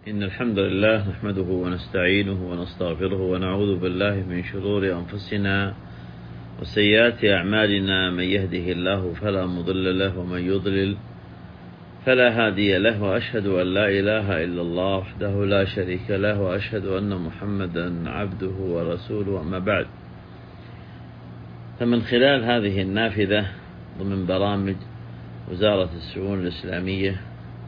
إن الحمد لله نحمده ونستعينه ونستغفره ونعوذ بالله من شرور أنفسنا وسيئات أعمالنا. من يهده الله فلا مضل له ومن يضلل فلا هادي له، وأشهد أن لا إله إلا الله وحده لا شريك له، وأشهد أن محمدا عبده ورسوله. أما بعد، فمن خلال هذه النافذة ضمن برامج وزارة الشؤون الإسلامية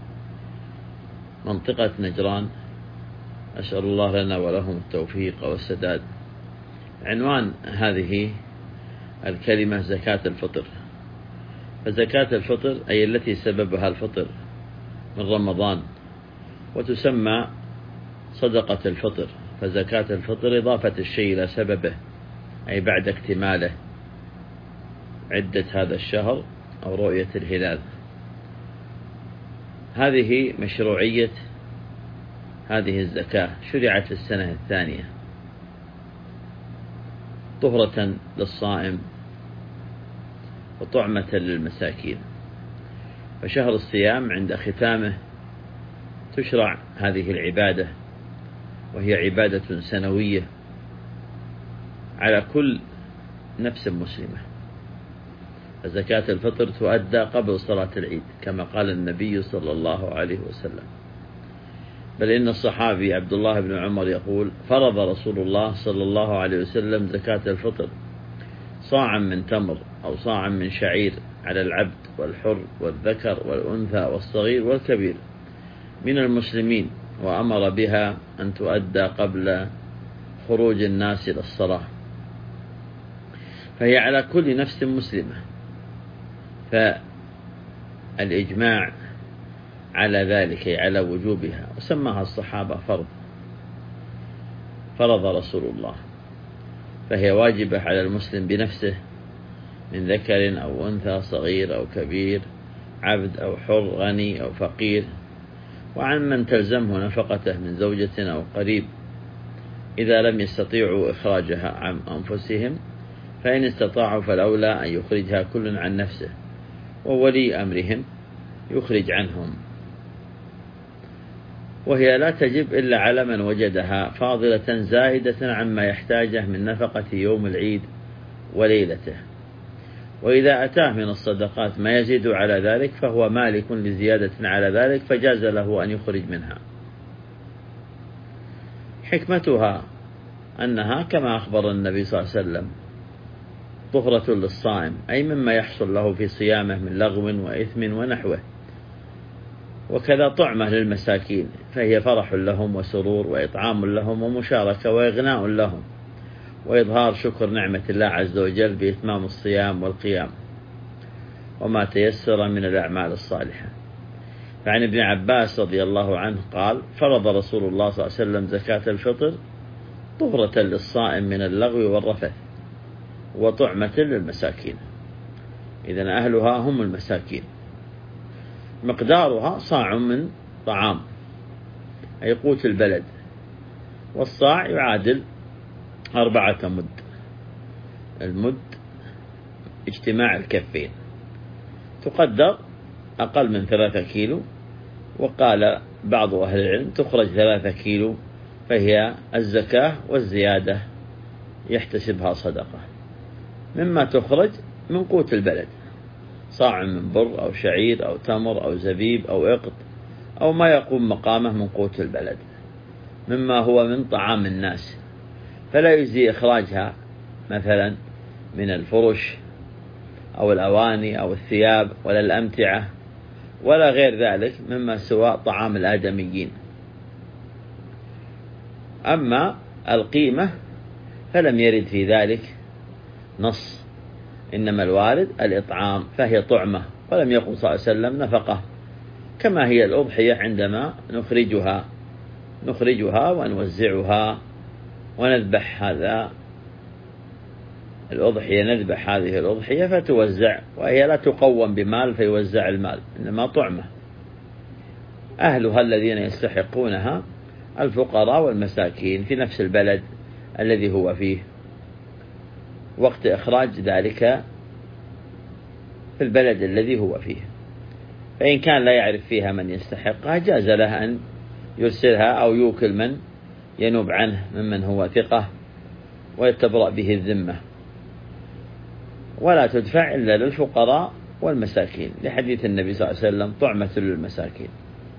منطقة نجران، أسأل الله لنا ولهم التوفيق والسداد. عنوان هذه الكلمة زكاة الفطر. فزكاة الفطر أي التي سببها الفطر من رمضان، وتسمى صدقة الفطر. فزكاة الفطر إضافة الشيء إلى سببه، أي بعد اكتماله عدة هذا الشهر أو رؤية الهلال. هذه مشروعية هذه الزكاة، شرعت في السنة الثانية طهرة للصائم وطعمة للمساكين. فشهر الصيام عند ختامه تشرع هذه العبادة، وهي عبادة سنوية على كل نفس مسلمة. فزكاة الفطر تؤدى قبل صلاة العيد كما قال النبي صلى الله عليه وسلم. بل إن الصحابي عبد الله بن عمر يقول: فرض رسول الله صلى الله عليه وسلم زكاة الفطر صاعا من تمر أو صاعا من شعير على العبد والحر والذكر والأنثى والصغير والكبير من المسلمين، وأمر بها أن تؤدى قبل خروج الناس إلى الصلاة. فهي على كل نفس مسلمة. فالإجماع على ذلك على وجوبها، وسماها الصحابة فرض رسول الله. فهي واجبة على المسلم بنفسه من ذكر أو أنثى، صغير أو كبير، عبد أو حر، غني أو فقير، وعن من تلزمه نفقته من زوجة أو قريب إذا لم يستطيعوا إخراجها عن أنفسهم. فإن استطاعوا فالأولى أن يخرجها كل عن نفسه، وولي أمرهم يخرج عنهم. وهي لا تجب إلا على من وجدها فاضلة زائدة عما يحتاجه من نفقة يوم العيد وليلته. وإذا أتاه من الصدقات ما يزيد على ذلك فهو مالك لزيادة على ذلك، فجاز له أن يخرج منها. حكمتها أنها كما أخبر النبي صلى الله عليه وسلم طهرة للصائم، أي مما يحصل له في صيامه من لغو وإثم ونحوه. وكذا طعمة للمساكين، فهي فرح لهم وسرور وإطعام لهم ومشاركة وإغناء لهم، وإظهار شكر نعمة الله عز وجل بإتمام الصيام والقيام وما تيسر من الأعمال الصالحة. فعن ابن عباس رضي الله عنه قال: فرض رسول الله صلى الله عليه وسلم زكاة الفطر طهرة للصائم من اللغو والرفث وطعمة للمساكين. إذن أهلها هم المساكين. مقدارها صاع من طعام، أي قوت البلد، والصاع يعادل 4 مد. المد اجتماع الكفين، تقدر أقل من 3 كيلو. وقال بعض أهل العلم تخرج 3 كيلو، فهي الزكاة والزيادة يحتسبها صدقة مما تخرج من قوت البلد، صاع من بر أو شعير أو تمر أو زبيب أو إقط أو ما يقوم مقامه من قوت البلد مما هو من طعام الناس. فلا يجزي إخراجها مثلا من الفرش أو الأواني أو الثياب ولا الأمتعة ولا غير ذلك مما سواء طعام الآدميين. أما القيمة فلم يرد في ذلك نص، إنما الوارد الإطعام، فهي طعمة. ولم يقل صلى الله عليه وسلم نفقة، كما هي الأضحية عندما نخرجها ونوزعها ونذبح هذا الأضحية، نذبح هذه الأضحية فتوزع، وهي لا تقوم بمال فيوزع المال، إنما طعمة. أهلها الذين يستحقونها الفقراء والمساكين في نفس البلد الذي هو فيه وقت إخراج ذلك في البلد الذي هو فيه. فإن كان لا يعرف فيها من يستحقها جاز له أن يرسلها أو يوكل من ينوب عنه ممن هو ثقة ويتبرأ به الذمة، ولا تدفع إلا للفقراء والمساكين، لحديث النبي صلى الله عليه وسلم: طعمة للمساكين.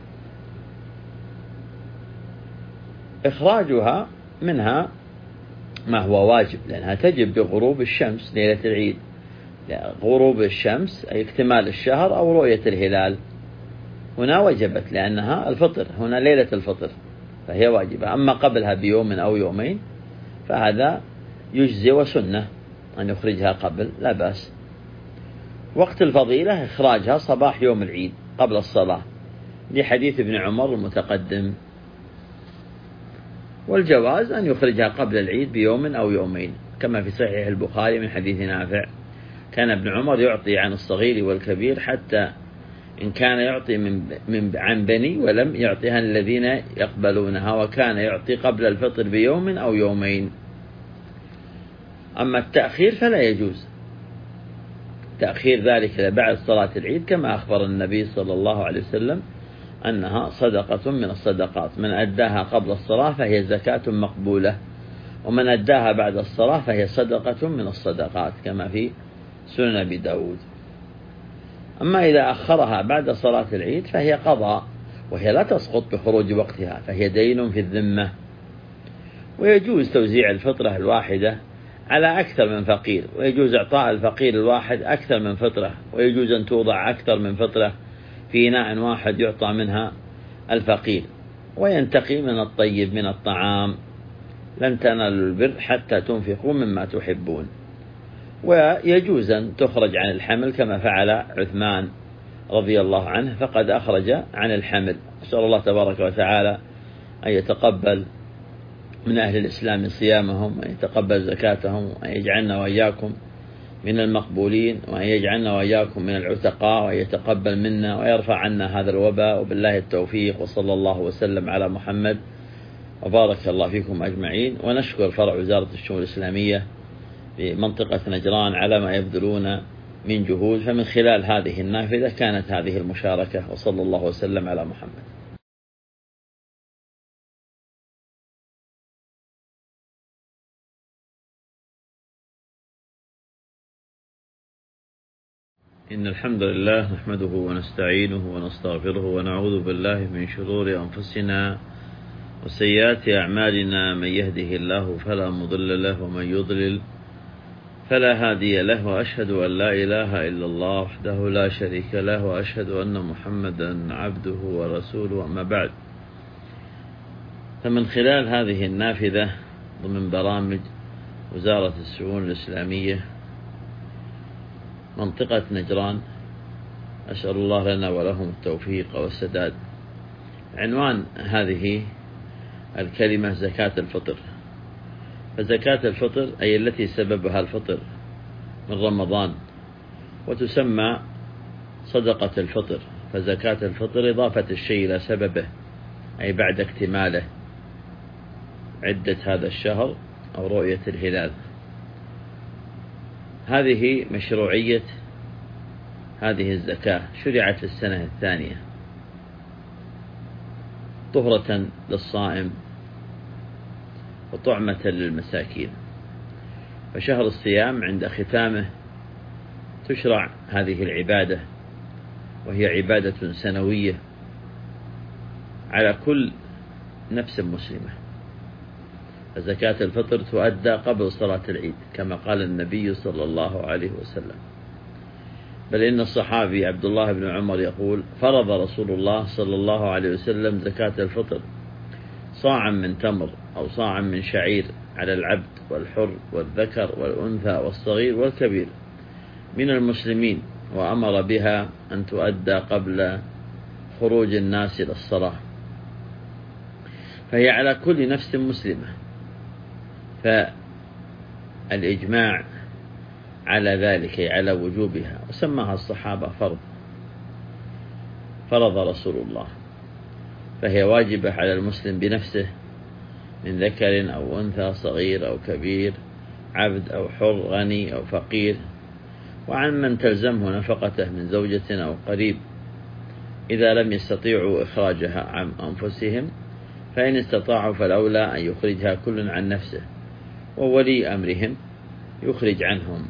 إخراجها منها ما هو واجب، لأنها تجب بغروب الشمس ليلة العيد، غروب الشمس أي اكتمال الشهر أو رؤية الهلال، هنا وجبت لأنها الفطر، هنا ليلة الفطر فهي واجبة. أما قبلها بيوم أو يومين فهذا يجزي، وسنة أن يخرجها قبل، لا بأس. وقت الفضيلة إخراجها صباح يوم العيد قبل الصلاة، لحديث ابن عمر المتقدم. والجواز أن يخرجها قبل العيد بيوم أو يومين، كما في صحيح البخاري من حديث نافع: كان ابن عمر يعطي عن الصغير والكبير، حتى إن كان يعطي عن بني ولم يعطيها الذين يقبلونها، وكان يعطي قبل الفطر بيوم أو يومين. أما التأخير فلا يجوز، تأخير ذلك لبعد صلاة العيد، كما أخبر النبي صلى الله عليه وسلم أنها صدقة من الصدقات، من أداها قبل الصلاة فهي زكاة مقبولة، ومن أداها بعد الصلاة فهي صدقة من الصدقات، كما في سنن أبي داود. أما إذا أخرها بعد صلاة العيد فهي قضاء، وهي لا تسقط بخروج وقتها، فهي دين في الذمة. ويجوز توزيع الفطرة الواحدة على أكثر من فقير، ويجوز إعطاء الفقير الواحد أكثر من فطرة، ويجوز أن توضع أكثر من فطرة في إناء واحد يعطى منها الفقير. وينتقي من الطيب من الطعام: لن تنالوا البر حتى تنفقوا مما تحبون. ويجوز أن تخرج عن الحمل، كما فعل عثمان رضي الله عنه، فقد أخرج عن الحمل. أسأل الله تبارك وتعالى أن يتقبل من أهل الإسلام صيامهم، وأن يتقبل زكاتهم، وأن يجعلنا وإياكم من المقبولين، وأن يجعلنا وإياكم من العتقاء، وأن يتقبل منا ويرفع عنا هذا الوباء، وبالله التوفيق، وصلى الله وسلم على محمد، وبارك الله فيكم أجمعين. ونشكر فرع وزارة الشؤون الإسلامية في منطقة نجران على ما يبذلون من جهود، فمن خلال هذه النافذة كانت هذه المشاركة، وصلى الله وسلم على محمد. إن الحمد لله نحمده ونستعينه ونستغفره، ونعوذ بالله من شرور أنفسنا وسيئات أعمالنا، من يهده الله فلا مضل له، ومن يضلل فلا هادي له، وأشهد أن لا إله إلا الله وحده لا شريك له، وأشهد أن محمدا عبده ورسوله. أما بعد، فمن خلال هذه النافذة ضمن برامج وزارة الشؤون الإسلامية منطقة نجران، أسأل الله لنا ولهم التوفيق والسداد. عنوان هذه الكلمة زكاة الفطر. فزكاة الفطر أي التي سببها الفطر من رمضان، وتسمى صدقة الفطر. فزكاة الفطر إضافة الشيء إلى سببه، أي بعد اكتماله عدة هذا الشهر أو رؤية الهلال. هذه مشروعية هذه الزكاة، شرعت في السنة الثانية طهرة للصائم وطعمة للمساكين. فشهر الصيام عند ختامه تشرع هذه العبادة، وهي عبادة سنوية على كل نفس مسلمة. فزكاة الفطر تؤدى قبل صلاة العيد، كما قال النبي صلى الله عليه وسلم. بل إن الصحابي عبد الله بن عمر يقول: فرض رسول الله صلى الله عليه وسلم زكاة الفطر صاعا من تمر أو صاعا من شعير على العبد والحر والذكر والأنثى والصغير والكبير من المسلمين، وأمر بها أن تؤدى قبل خروج الناس إلى الصلاة، فهي على كل نفس مسلمة. فالإجماع على ذلك على وجوبها، وسماها الصحابة فرض رسول الله، فهي واجبة على المسلم بنفسه من ذكر أو أنثى، صغير أو كبير، عبد أو حر، غني أو فقير، وعن من تلزمه نفقته من زوجة أو قريب إذا لم يستطيعوا إخراجها عن أنفسهم فإن استطاعوا فالأولى أن يخرجها كل عن نفسه، وولي أمرهم يخرج عنهم،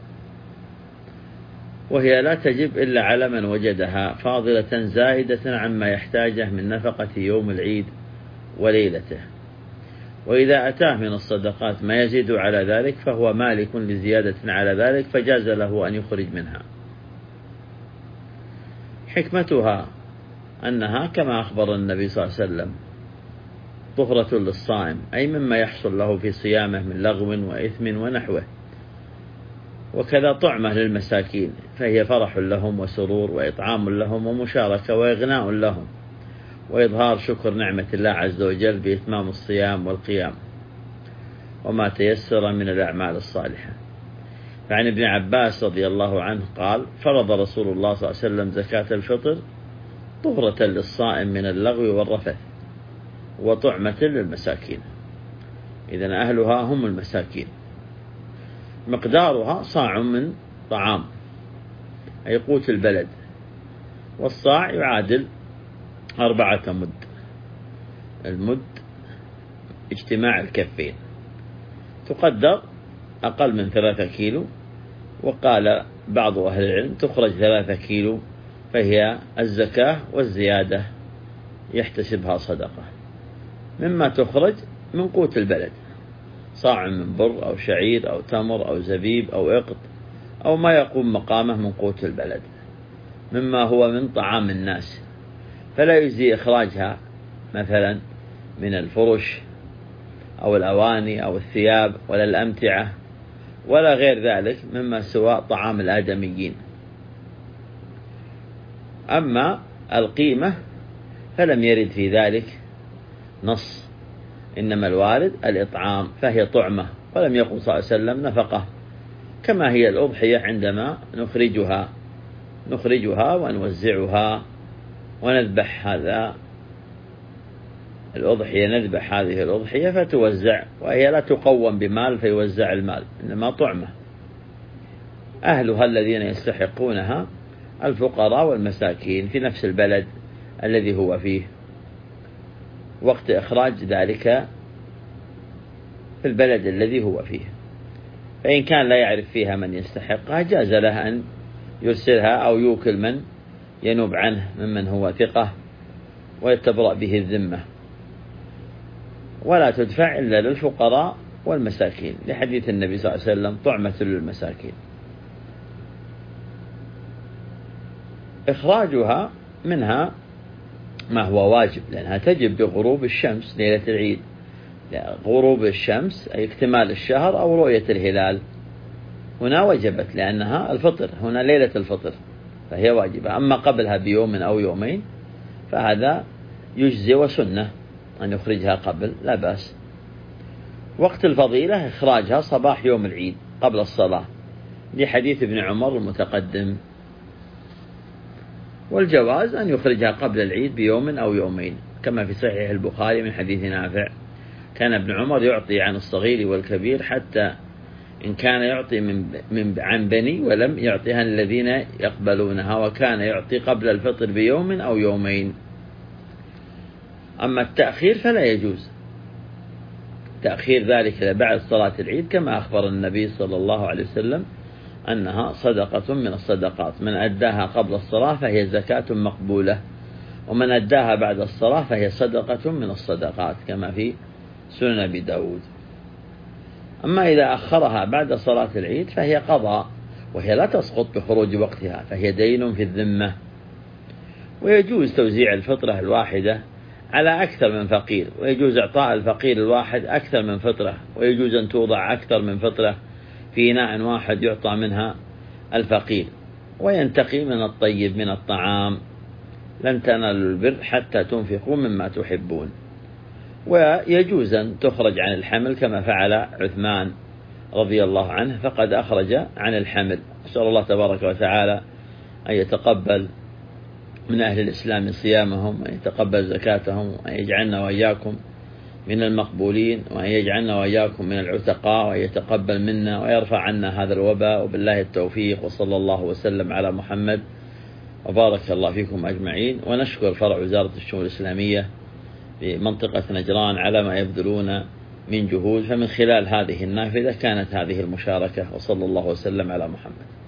وهي لا تجب إلا على من وجدها فاضلة زائدة عما يحتاجه من نفقة يوم العيد وليلته. وإذا أتاه من الصدقات ما يزيد على ذلك فهو مالك لزيادة على ذلك، فجاز له أن يخرج منها. حكمتها أنها كما أخبر النبي صلى الله عليه وسلم طهرة للصائم، أي مما يحصل له في صيامه من لغو وإثم ونحوه، وكذا طعمة للمساكين، فهي فرح لهم وسرور وإطعام لهم ومشاركة وإغناء لهم، وإظهار شكر نعمة الله عز وجل بإتمام الصيام والقيام وما تيسر من الأعمال الصالحة. فعن ابن عباس رضي الله عنه قال: فرض رسول الله صلى الله عليه وسلم زكاة الفطر طهرة للصائم من اللغو والرفث وطعمة للمساكين. إذن أهلها هم المساكين. مقدارها صاع من طعام، أي قوت البلد، والصاع يعادل 4 مد. المد اجتماع الكفين، تقدر أقل من 3 كيلو، وقال بعض أهل العلم تخرج 3 كيلو، فهي الزكاة والزيادة يحتسبها صدقة، مما تخرج من قوت البلد، صاع من بر أو شعير أو تمر أو زبيب أو إقط أو ما يقوم مقامه من قوت البلد مما هو من طعام الناس، فلا يجزي إخراجها مثلا من الفرش أو الأواني أو الثياب ولا الأمتعة ولا غير ذلك مما سواء طعام الآدميين. أما القيمة فلم يرد في ذلك نص، إنما الوارد الإطعام، فهي طعمة، ولم يقل صلى الله عليه وسلم نفقة، كما هي الأضحية عندما نخرجها ونوزعها ونذبح هذا الأضحية، نذبح هذه الأضحية فتوزع، وهي لا تقوم بمال فيوزع المال، إنما طعمة. أهلها الذين يستحقونها الفقراء والمساكين في نفس البلد الذي هو فيه وقت إخراج ذلك في البلد الذي هو فيه، فإن كان لا يعرف فيها من يستحقها جاز له أن يرسلها أو يوكل من ينوب عنه ممن هو ثقة ويتبرأ به الذمة، ولا تدفع إلا للفقراء والمساكين، لحديث النبي صلى الله عليه وسلم طعمة للمساكين. إخراجها منها ما هو واجب، لأنها تجب بغروب الشمس ليلة العيد، غروب الشمس أي اكتمال الشهر أو رؤية الهلال، هنا وجبت لأنها الفطر، هنا ليلة الفطر فهي واجبة. أما قبلها بيوم أو يومين فهذا يجزي، وسنة أن يخرجها قبل لا بأس. وقت الفضيلة إخراجها صباح يوم العيد قبل الصلاة، لحديث ابن عمر المتقدم. والجواز أن يخرجها قبل العيد بيوم أو يومين، كما في صحيح البخاري من حديث نافع: كان ابن عمر يعطي عن الصغير والكبير، حتى إن كان يعطي عن بني ولم يعطيها الذين يقبلونها، وكان يعطي قبل الفطر بيوم أو يومين. أما التأخير فلا يجوز، تأخير ذلك لبعد صلاة العيد، كما أخبر النبي صلى الله عليه وسلم أنها صدقة من الصدقات، من أداها قبل الصلاة فهي زكاة مقبولة، ومن أداها بعد الصلاة فهي صدقة من الصدقات، كما في سنن أبي داود. أما إذا أخرها بعد صلاة العيد فهي قضاء، وهي لا تسقط بخروج وقتها، فهي دين في الذمة. ويجوز توزيع الفطرة الواحدة على أكثر من فقير، ويجوز إعطاء الفقير الواحد أكثر من فطرة، ويجوز أن توضع أكثر من فطرة في إناء واحد يعطى منها الفقير، وينتقي من الطيب من الطعام. لن تنالوا البر حتى تنفقوا مما تحبون. ويجوز أن تخرج عن الحمل كما فعل عثمان رضي الله عنه، فقد أخرج عن الحمل. أسأل الله تبارك وتعالى أن يتقبل من أهل الإسلام صيامهم، وأن يتقبل زكاتهم، وأن يجعلنا وإياكم من المقبولين، وأن يجعلنا وإياكم من العتقاء، وأن يتقبل منا ويرفع عنا هذا الوباء، وبالله التوفيق، وصلى الله وسلم على محمد، وبارك الله فيكم أجمعين. ونشكر فرع وزارة الشؤون الإسلامية بمنطقة نجران على ما يبذلون من جهود، فمن خلال هذه النافذة كانت هذه المشاركة. وصلى الله وسلم على محمد.